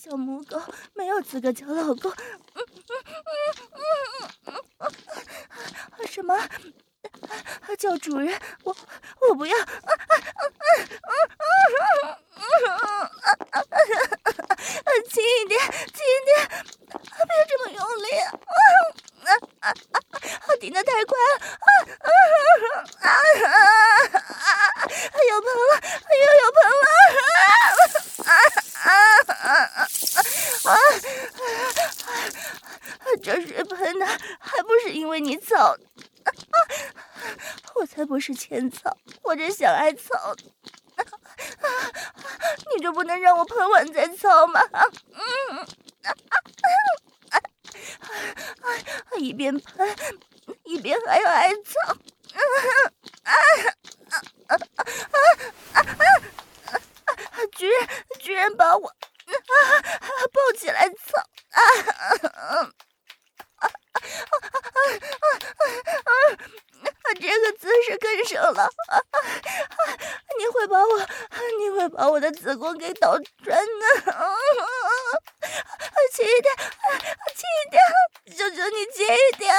小母狗没有资格叫老公。什么？叫主人？我不要！轻一点，轻一点，不要这么用力！顶得太快了！有喷了，又有喷了！这水喷的还不是因为你操？我才不是欠操，我这想挨操！你就不能让我喷完再操吗？一边喷一边还要挨操！居然把我抱起来操！这个姿势更省了！你会把我的子宫给捣穿的！轻一点，轻一点，求求你轻一点！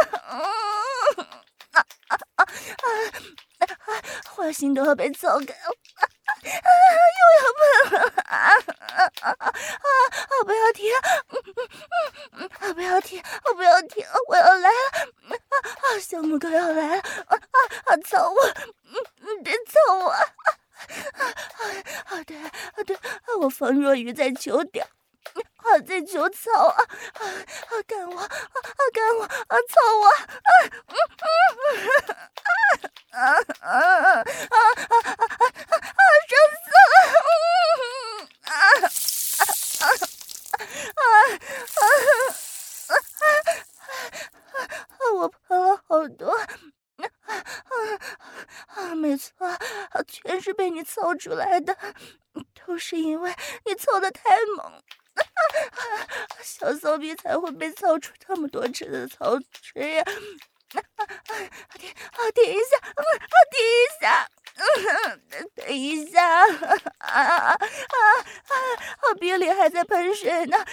花心都要被操干了！又要喷了！不要停！不要停！不要停！我要来了！小母狗要来了！操我！别操我！对，我方若愚在求屌，在求操干我！干我！操我！爽死了！我喷了好多。没错，全是被你操出来的，都是因为你操得太猛，小骚逼才会被操出这么多次的操水呀！停一下，等一下，鼻里还在喷水呢，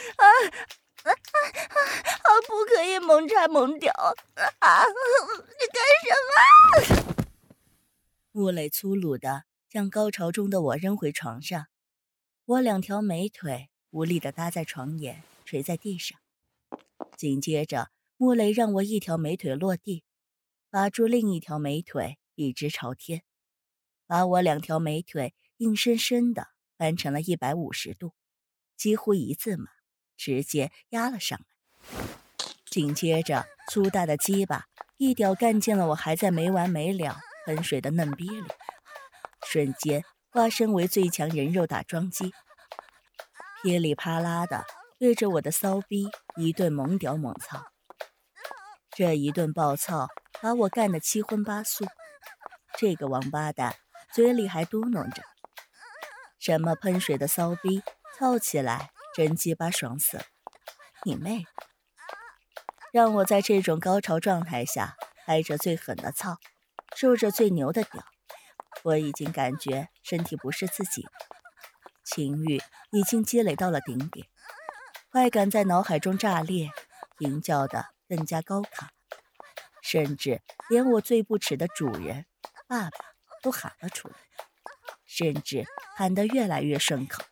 不可以猛插猛屌！你干什么？ 穆磊粗鲁地将高潮中的我扔回床上，我两条美腿无力地搭在床沿，垂在地上。紧接着，穆磊让我一条美腿落地，拔出另一条美腿，笔直朝天，把我两条美腿硬生生地翻成了150度，几乎一字马，直接压了上来。紧接着，粗大的鸡巴一屌干进了我还在没完没了喷水的嫩逼里，瞬间化身为最强人肉打桩机，噼里啪啦的对着我的骚逼一顿猛屌猛操。这一顿暴操把我干得七荤八素，这个王八蛋嘴里还嘟囔着什么喷水的骚逼，操起来真鸡巴爽死了，你妹！让我在这种高潮状态下开着最狠的操，受着最牛的屌，我已经感觉身体不是自己的，情欲已经积累到了顶点，快感在脑海中炸裂，吟叫得更加高亢，甚至连我最不耻的主人爸爸都喊了出来，甚至喊得越来越顺口。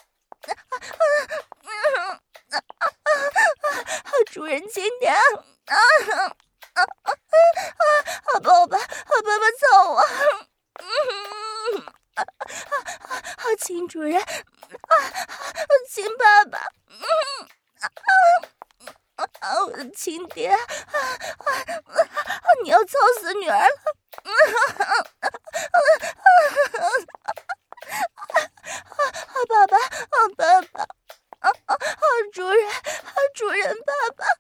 主人轻点！爸爸操我！亲主人！亲爸爸！我的亲爹！你要操死女儿了！爸爸！主人爸爸！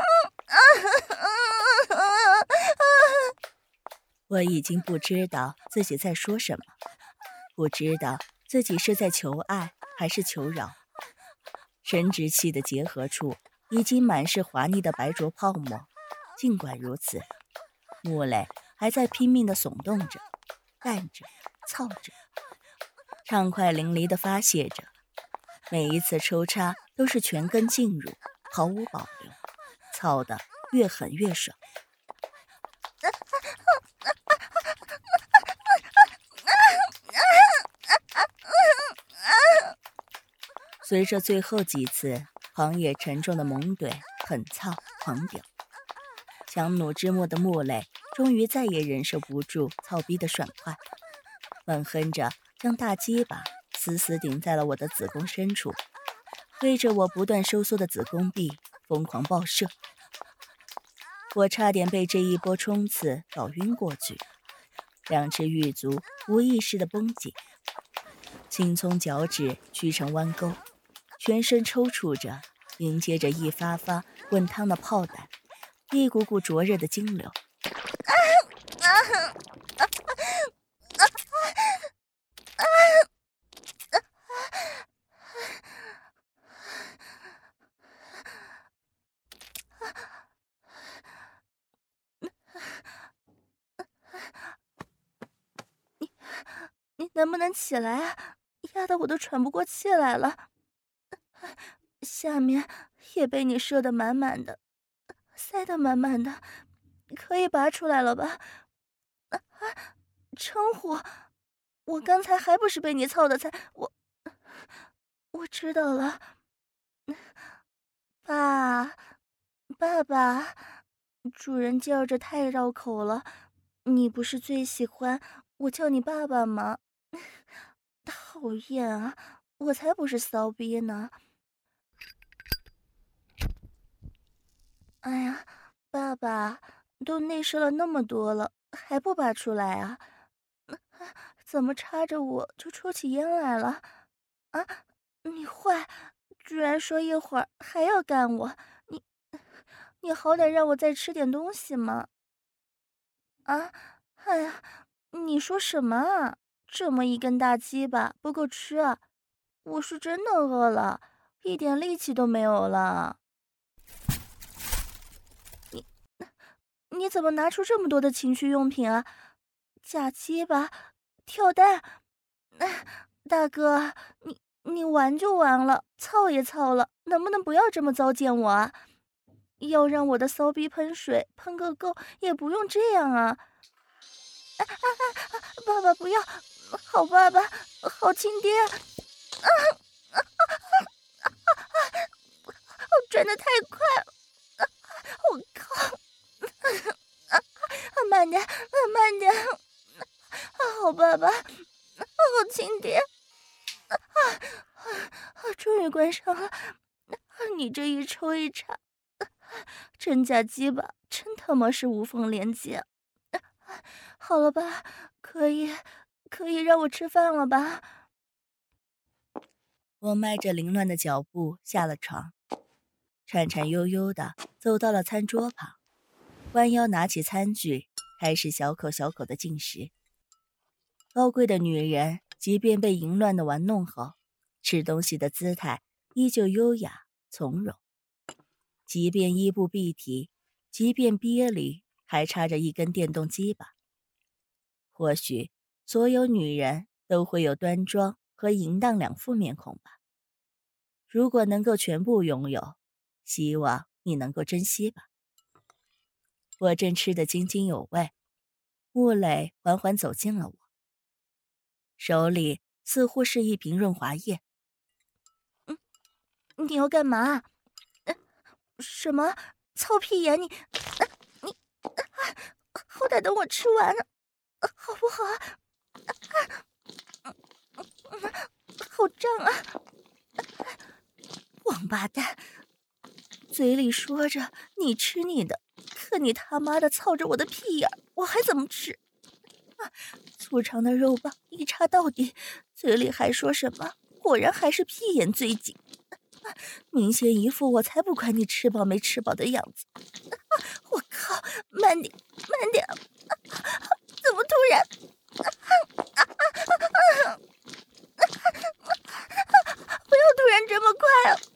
我已经不知道自己在说什么，不知道自己是在求爱还是求饶。生殖器的结合处已经满是滑腻的白浊泡沫，尽管如此，穆磊还在拼命地耸动着，干着，操着，畅快淋漓地发泄着。 每一次抽插都是全根进入，毫无保留，操得越狠越爽。随着最后几次狂野沉重的猛怼、狠操、狂屌，强弩之末的穆磊终于再也忍受不住操逼的爽快，闷哼着将大鸡巴死死顶在了我的子宫深处，对着我不断收缩的子宫壁疯狂爆射。我差点被这一波冲刺搞晕过去，两只玉足无意识的绷紧，轻松脚趾屈成弯钩，全身抽搐着，迎接着一发发滚烫的炮弹，一股股灼热的精流。 你能不能起来啊？压得我都喘不过气来了。下面也被你射得满满的，塞得满满的，可以拔出来了吧？称呼，我刚才还不是被你操的才……我知道了，爸爸，主人叫着太绕口了，你不是最喜欢我叫你爸爸吗？讨厌啊，我才不是骚逼呢。哎呀，爸爸，都内射了那么多了，还不拔出来啊？怎么插着我就抽起烟来了？啊，你坏，居然说一会儿还要干我，你好歹让我再吃点东西嘛！啊，哎呀，你说什么啊？这么一根大鸡巴不够吃啊？我是真的饿了，一点力气都没有了。你怎么拿出这么多的情趣用品啊？假鸡巴、跳蛋，大哥，你玩就玩了，操也操了，能不能不要这么糟践我啊？要让我的骚逼喷水喷个够，也不用这样啊！爸爸不要，好爸爸，好亲爹！转得太快了，我靠！慢点，慢点！好爸爸，好亲爹！终于关上了，你这一抽一插，真假鸡巴真他妈是无缝连接。好了吧，可以让我吃饭了吧？ 我迈着凌乱的脚步下了床，颤颤悠悠地走到了餐桌旁，弯腰拿起餐具，开始小口小口的进食。高贵的女人即便被淫乱的玩弄后，吃东西的姿态依旧优雅从容，即便衣不蔽体，即便憋里还插着一根电动鸡巴。或许所有女人都会有端庄和淫荡两副面孔吧。如果能够全部拥有，希望你能够珍惜吧。我正吃得津津有味，穆磊缓缓走近了我，手里似乎是一瓶润滑液。 你要干嘛？什么？操屁眼？你好歹等我吃完了，好不好啊？好胀啊！王八蛋，嘴里说着你吃你的，可你他妈的操着我的屁眼，我还怎么吃？粗长的肉棒一插到底，嘴里还说什么？果然还是屁眼最紧，明显一副我才不管你吃饱没吃饱的样子。我靠，慢点，慢点！怎么突然？不要突然这么快啊！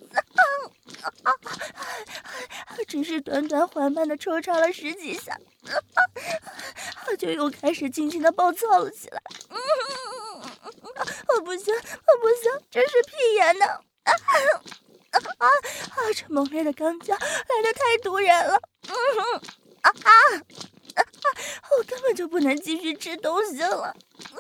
只是短短缓慢的抽插了10几下，就又开始尽情的暴躁了起来。我不行，这是屁眼呢！ 这猛烈的刚交来得太突然了，我根本就不能继续吃东西了。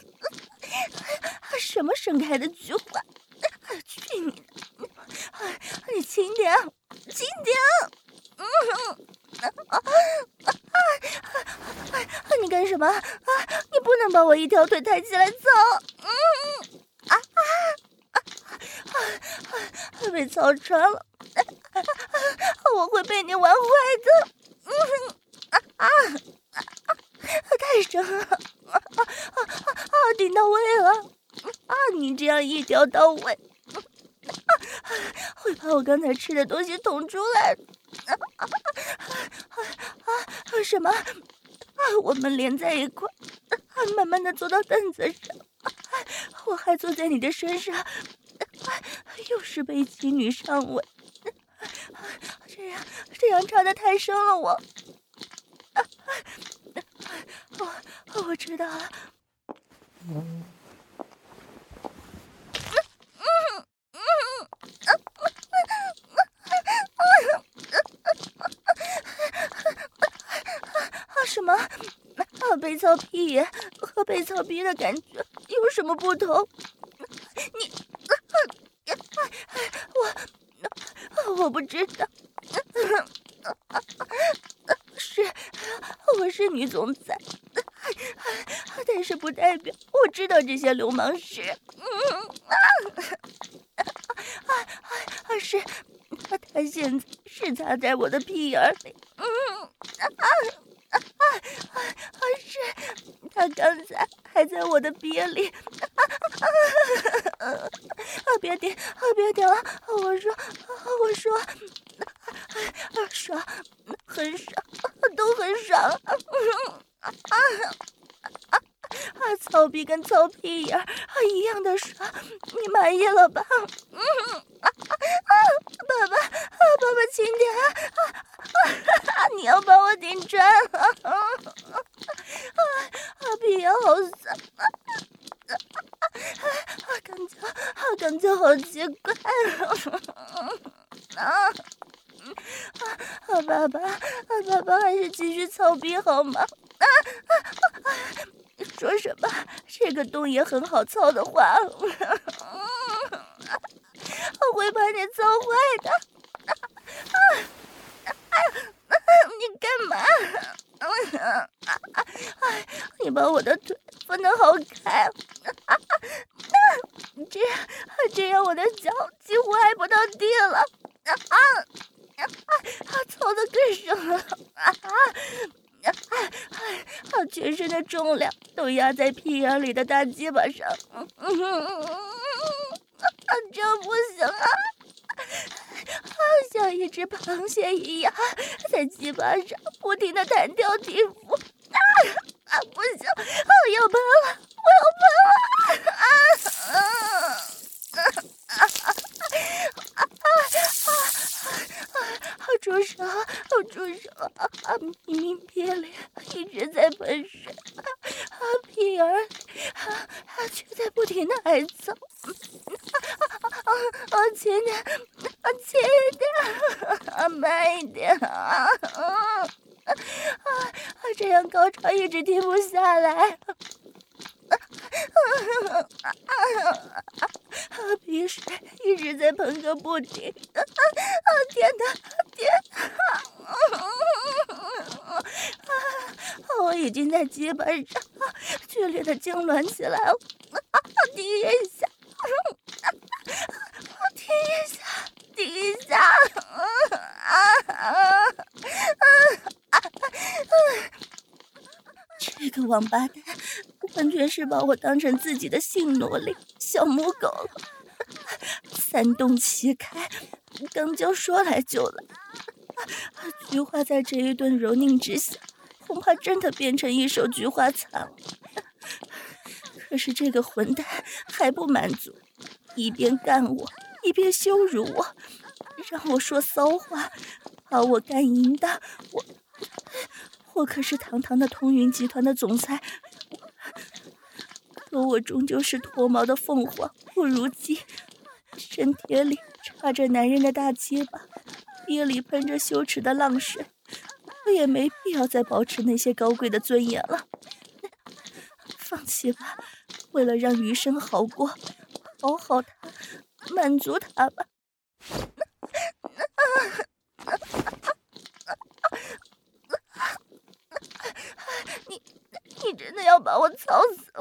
什么盛开的菊花，去你的！你轻点，轻点！你干什么？你不能把我一条腿抬起来走！被操穿了，我会被你玩坏的！太深了，顶到位了！你这样一条到位，会把我刚才吃的东西捅出来！什么？我们连在一块，慢慢的坐到凳子上，我还坐在你的身上，又是被妻女上位，这样插得太深了，我知道了。什么？被操屁眼和被操逼的感觉有什么不同？我不知道。我是女总裁，但是不代表我知道这些流氓事。是他现在是插在我的屁眼里。是他刚才还在我的鼻里。别点，别点了！我说，爽，很爽，都很爽。操逼跟操屁眼一样的爽，你满意了吧？爸爸，轻点！你要把我顶穿了！屁眼好酸！感觉好奇怪！爸爸还是继续操逼好吗？说什么这个洞也很好操的话，我会把你操坏的！你干嘛？你把我的腿分得好开，这样我的脚几乎挨不到地了。操得更深了！全身的重量都压在屁眼里的大鸡巴上，这不行啊！像一只螃蟹一样在鸡巴上不停地弹跳起伏。不行，我要喷了！住手！明明屁里一直在喷水，屁眼里却在不停的挨揍。轻点，慢一点这样高潮一直停不下来。鼻水一直在喷个不停。天哪！我已经在鸡巴上剧烈的痉挛起来了。停一下！这个王八蛋完全是把我当成自己的性奴隶、小母狗了。三洞齐开，刚交说来就来。菊花在这一顿蹂躏之下，恐怕真的变成一手菊花残了。可是这个混蛋还不满足，一边干我，一边羞辱我，让我说骚话，把我干淫荡。我可是堂堂的通云集团的总裁，可我终究是脱毛的凤凰，不如鸡。 身体里插着男人的大鸡巴，鼻里喷着羞耻的浪水，我也没必要再保持那些高贵的尊严了。放弃吧，为了让余生好过，讨好他，满足他吧。 你真的要把我操死？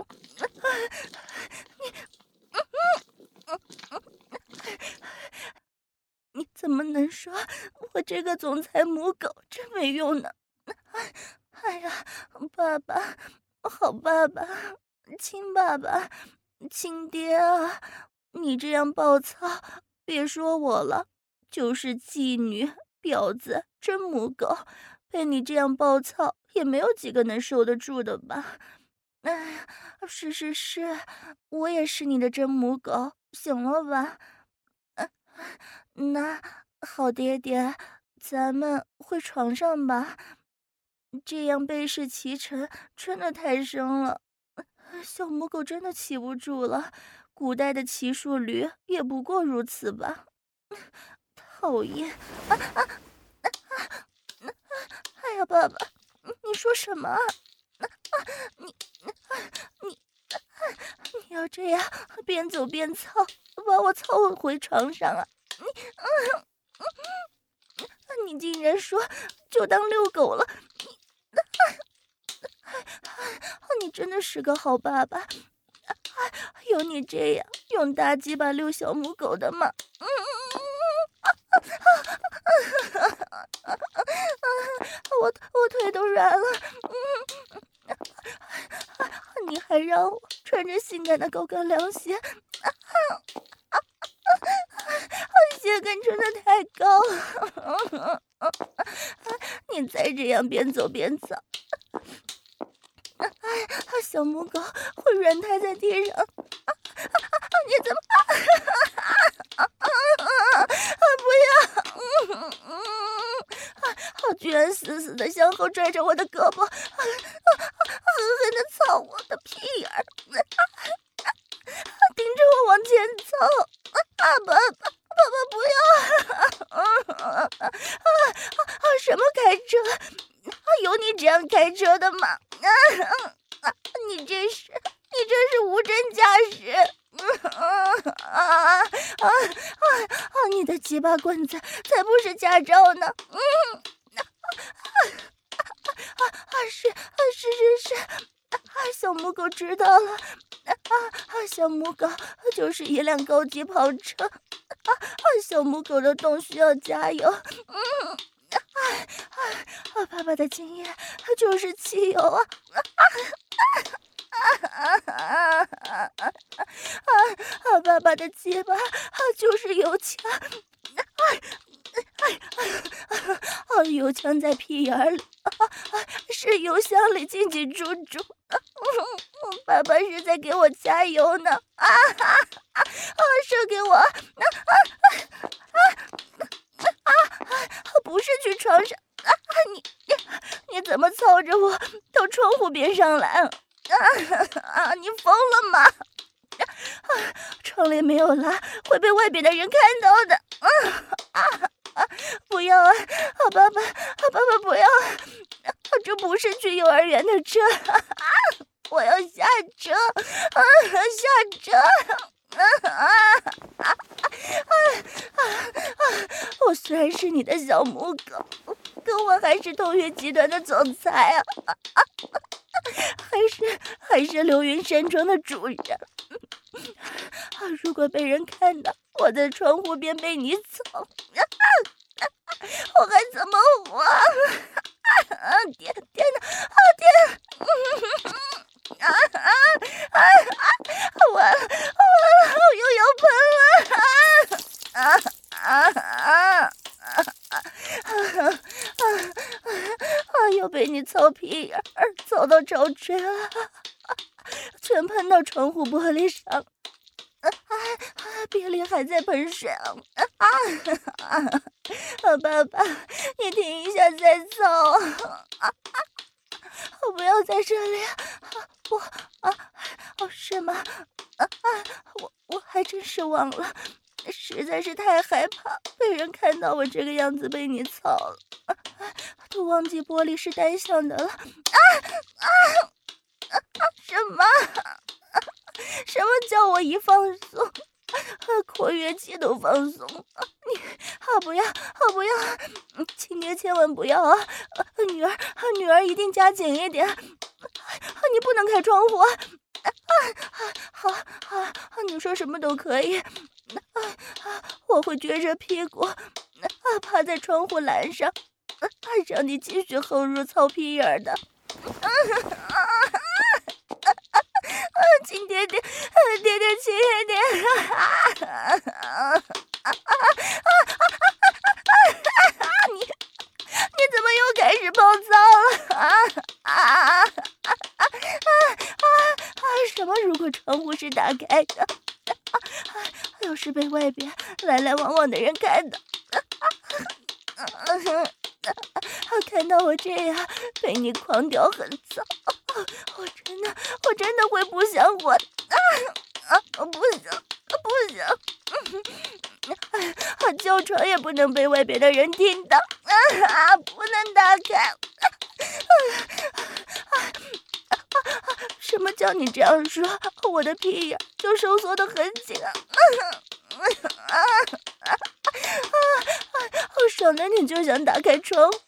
你怎么能说我这个总裁母狗真没用呢？ 哎呀，爸爸，好爸爸，亲爸爸，亲爹啊！你这样暴躁，别说我了，就是妓女、婊子、真母狗，被你这样暴操，也没有几个能受得住的吧？哎呀，是，我也是你的真母狗，行了吧？那好，爹爹，咱们回床上吧。这样背式骑乘真的太深了，小母狗真的骑不住了。古代的骑术驴也不过如此吧？讨厌！哎呀，爸爸，你说什么啊？你你你要这样边走边操，把我操回床上啊？你竟然说就当遛狗了？你真的是个好爸爸，有你这样用大鸡巴遛小母狗的吗？我腿都软了，你还让我穿着性感的高跟凉鞋，鞋跟真的太高了，你再这样边走边走，小母狗会软瘫在地上，你怎么？不要！居然死死的向后拽着我的胳膊，狠狠的操我的屁眼儿，盯着我往前操！爸爸不要！什么开车？有你这样开车的吗？你这是无证驾驶！你的鸡巴棍子才不是驾照呢！是，小母狗知道了，小母狗就是一辆高级跑车，小母狗的洞需要加油，爸爸的经验就是汽油啊！爸爸的鸡巴就是油枪，油枪在屁眼里，是油箱里进进出出，爸爸是在给我加油呢！射给我！不是去床上，你怎么操着我到窗户边上来？你疯了吗？窗帘没有拉，会被外边的人看到的。不要啊！爸爸不要！这不是去幼儿园的车，我要下车！下车！我虽然是你的小母狗，可我还是同源集团的总裁啊！还是流云山庄的主人。如果被人看到我在窗户边被你操，我还怎么活？天哪！完了，我又要喷了！又被你操屁眼儿，操到潮吹了，全喷到窗户玻璃上。鼻里还在喷水爸爸，你停一下再操！我不要在这里！是吗？我还真是忘了， 实在是太害怕被人看到我这个样子被你操了，都忘记玻璃是单向的了。什么？什么叫我一放松，括约肌都放松？你不要，不要，亲爹千万不要啊！女儿一定夹紧一点。你不能开窗户啊！好，你说什么都可以。我会撅着屁股，趴在窗户栏上，让你继续后入操屁眼的。亲爹爹，爹爹亲爹，你怎么又开始暴躁了？什么？如果窗户是打开的，要是被外边来来往往的人看到，看到我这样被你狂屌很骚，我真的会不想活。不行，叫床也不能被外边的人听到，不能打开。什么叫你这样说？我的屁眼就收缩得很紧啊！爽的你就想打开窗户。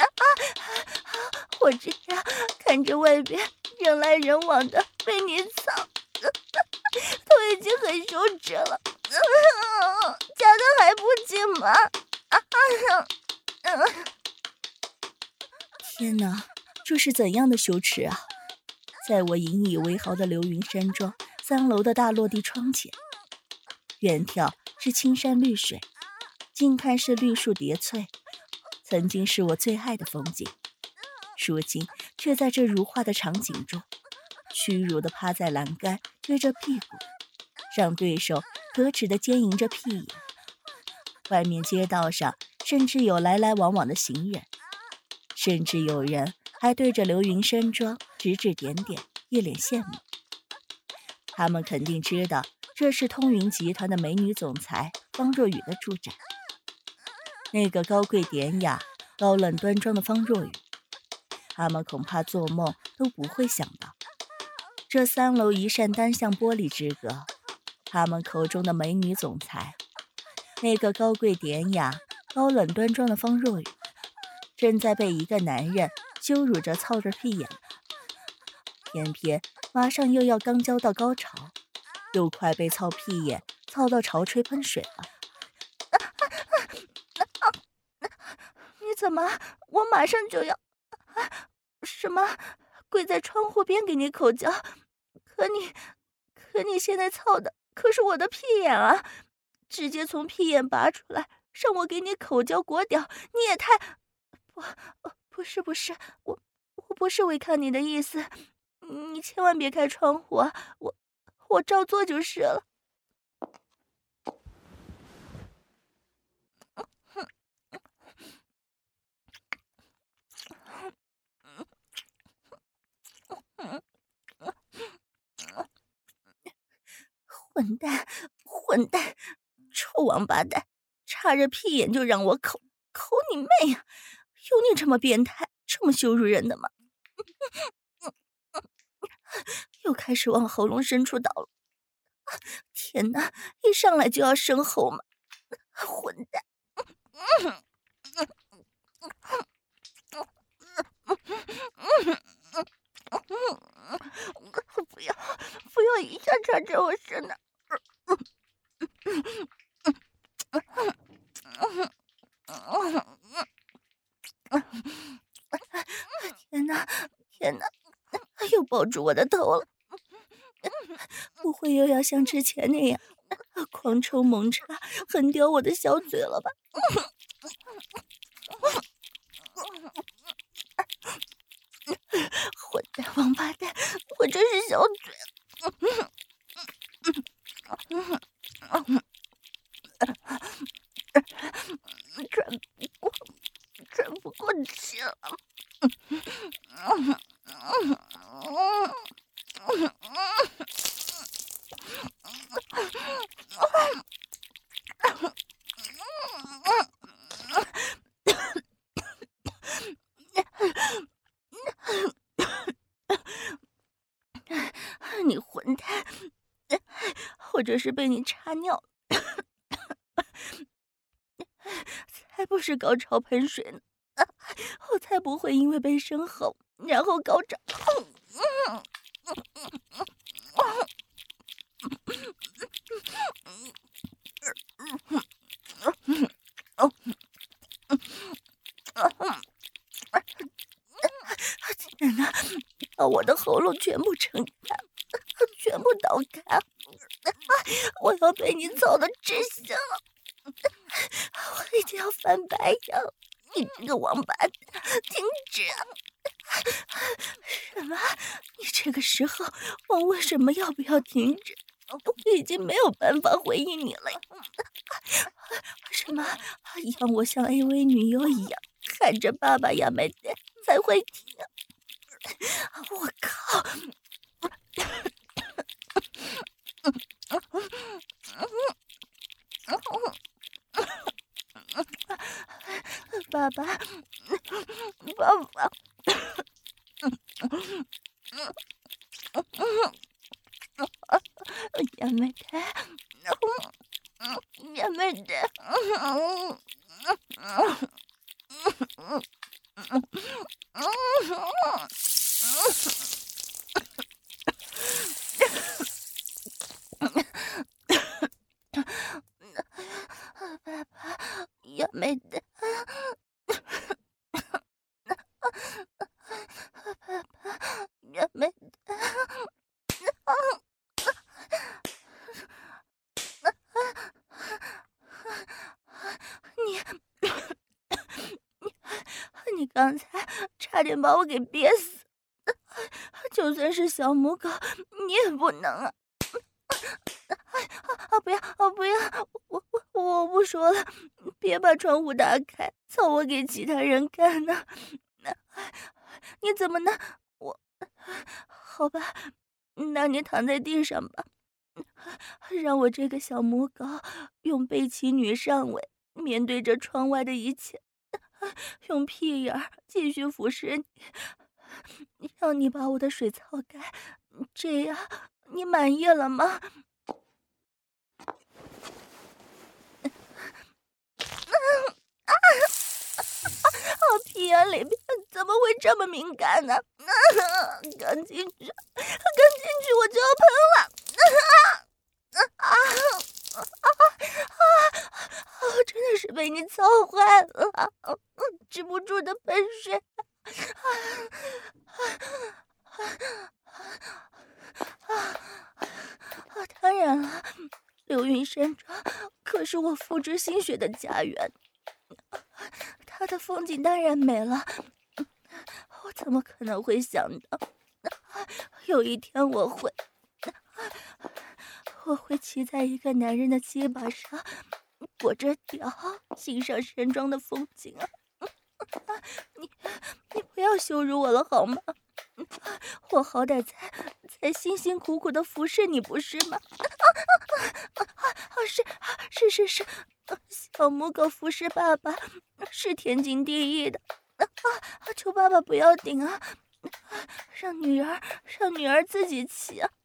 我这样看着外边人来人往的被你操，都已经很羞耻了，夹的还不紧吗？ 天哪，这是怎样的羞耻啊！在我引以为豪的流云山庄3楼的大落地窗前，远眺是青山绿水，近看是绿树叠翠，曾经是我最爱的风景，如今却在这如画的场景中屈辱地趴在栏杆，撅着屁股，让对手可耻地奸淫着屁眼。外面街道上甚至有来来往往的行人，甚至有人还对着流云山庄指指点点，一脸羡慕。他们肯定知道这是通云集团的美女总裁方若雨的住宅。那个高贵典雅、高冷端庄的方若雨，他们恐怕做梦都不会想到，这3楼一扇单向玻璃之隔，他们口中的美女总裁，那个高贵典雅、高冷端庄的方若雨，正在被一个男人羞辱着操着屁眼，偏偏马上又要刚交到高潮，又快被操屁眼操到潮吹喷水了。 你怎么？我马上就要……什么？跪在窗户边给你口交？可你现在操的可是我的屁眼啊！直接从屁眼拔出来，让我给你口交裹屌，你也太……不是，我不是违抗你的意思，你千万别开窗户啊！我照做就是了。混蛋，臭王八蛋，插着屁眼就让我口你妹啊！有你这么变态、这么羞辱人的吗？又开始往喉咙深处倒了。天哪，一上来就要生喉吗？混蛋！不要一下插在我身上！天哪，又抱住我的头了！不会又要像之前那样狂抽猛插，狠叼我的小嘴了吧？混蛋王八蛋，我这是小嘴！喘不过气了。 者是被你插尿，才不是高潮喷水呢！我才不会因为被生吼然后高潮。天哪，把我的喉咙全部撑开，全部倒开！我要被你操得窒息了！我一定要翻白眼！你这个王八蛋，停止！什么？你这个时候问为什么要不要停止？我已经没有办法回应你了。什么？让我像 AV 女优一样看着爸爸呀没得才会停？我靠！爸爸，爸爸，也没得，也没得，爸爸也没得。也没得，你刚才差点把我给憋死，就算是小母狗，你也不能啊！不要，不要，我不说了，别把窗户打开，操我给其他人看呢！你怎么能？好吧，那你躺在地上吧，让我这个小母狗用背鳍女上位，面对着窗外的一切，用屁眼儿继续腐蚀你，让你把我的水操干，这样你满意了吗？屁眼里边怎么会这么敏感呢？刚进去，我就要喷了！真的是被你操坏了，止不住的喷水。当然了，流云山庄可是我父之心血的家园。它的风景当然美了，我怎么可能会想到，有一天我会骑在一个男人的肩膀上，裹着屌，欣赏山庄的风景啊！你不要羞辱我了好吗？我好歹才辛辛苦苦的服侍你，不是吗？是，小母狗服侍爸爸是天经地义的。求爸爸不要顶啊，让女儿自己骑啊！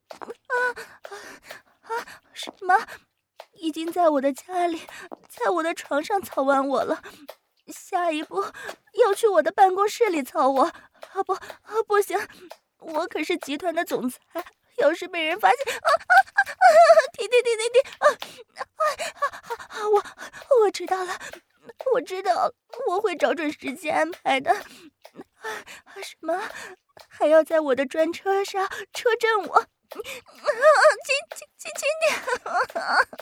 什么？已经在我的家里，在我的床上操完我了，下一步要去我的办公室里操我？不行，我可是集团的总裁，要是被人发现，停！我知道了，我会找准时间安排的。什么？还要在我的专车上车震我？轻点！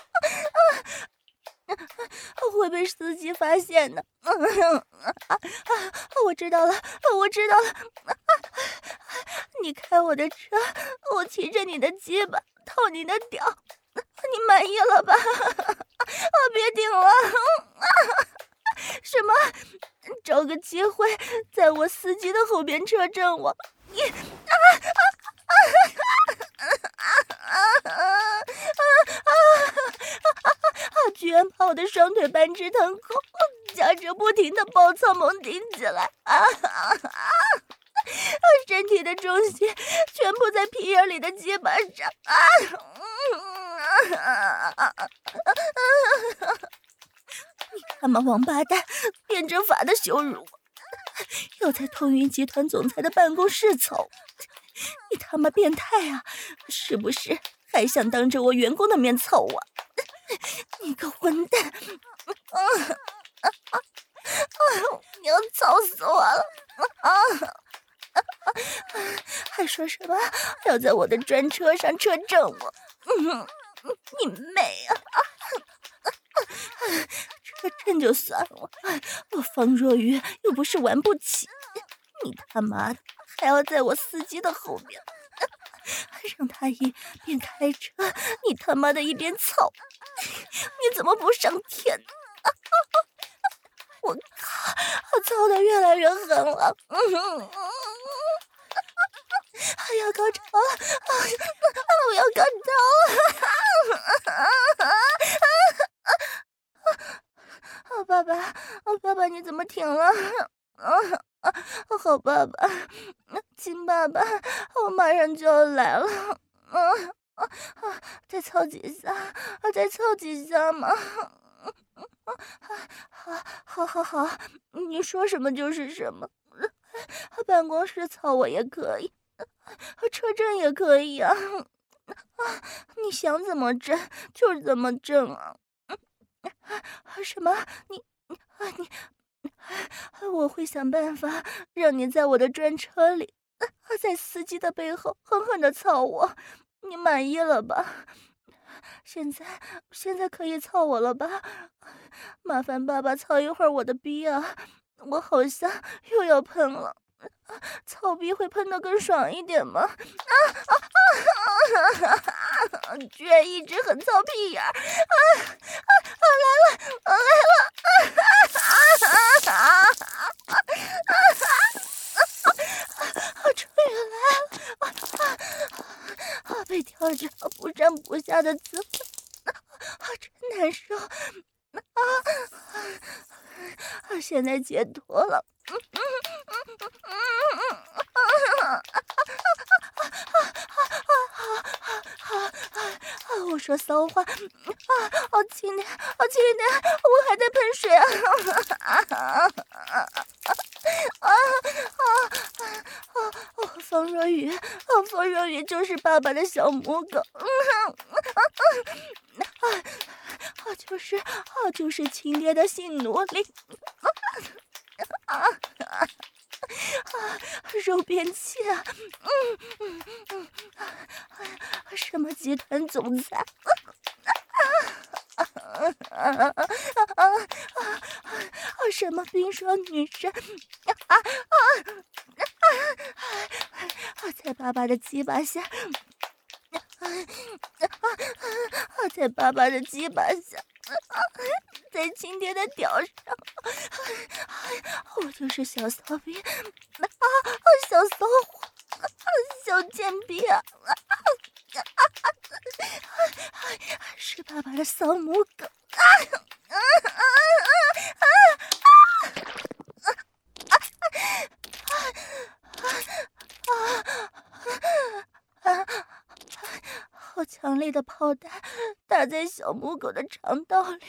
会被司机发现的。我知道了。你开我的车，我骑着你的鸡巴套你的屌，你满意了吧？别顶了！什么？找个机会在我司机的后边车震我？你居然把我的双腿扳直腾空，夹着不停的暴躁猛顶起来，身体的重心全部在屁眼里的鸡巴上， 你他妈王八蛋，变着法的羞辱我，要在通云集团总裁的办公室凑，你他妈变态啊！是不是还想当着我员工的面凑我？你个混蛋！ 你要操死我了！ 还说什么要在我的专车上车震我？你妹啊！车震就算了，我方若雨又不是玩不起，你他妈的还要在我司机的后面，让他一边开车，你他妈的一边操，你怎么不上天呢？我靠，我操得越来越狠了！要高潮了！我要高潮了！爸爸，你怎么停了？好，爸爸，亲爸爸，我马上就要来了。再操几下，再操几下嘛。好，你说什么就是什么。办公室操我也可以，车震也可以啊。你想怎么震就怎么震啊。什么？你，我会想办法让你在我的专车里，在司机的背后狠狠地操我，你满意了吧？现在可以操我了吧？麻烦爸爸操一会儿我的逼啊，我好像又要喷了。操逼会喷得更爽一点吗？居然一直很操屁眼儿！来了！终于来了！被挑着不上不下的滋味，真难受！现在解脱了。我说骚话，轻点，我还在喷水啊！方若雨就是爸爸的小母狗，就是亲爹的性奴隶。肉便器啊！什么集团总裁？什么冰霜女神？在爸爸的鸡巴下，在爸爸的鸡巴下，在亲爹的屌上，我就是小骚逼，小骚货，小贱逼啊！是爸爸的骚母狗！好强烈的炮弹打在小母狗的肠道里，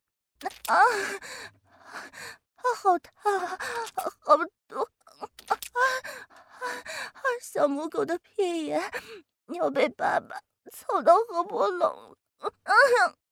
好烫啊，好毒！小母狗的屁眼要被爸爸操到合不拢了。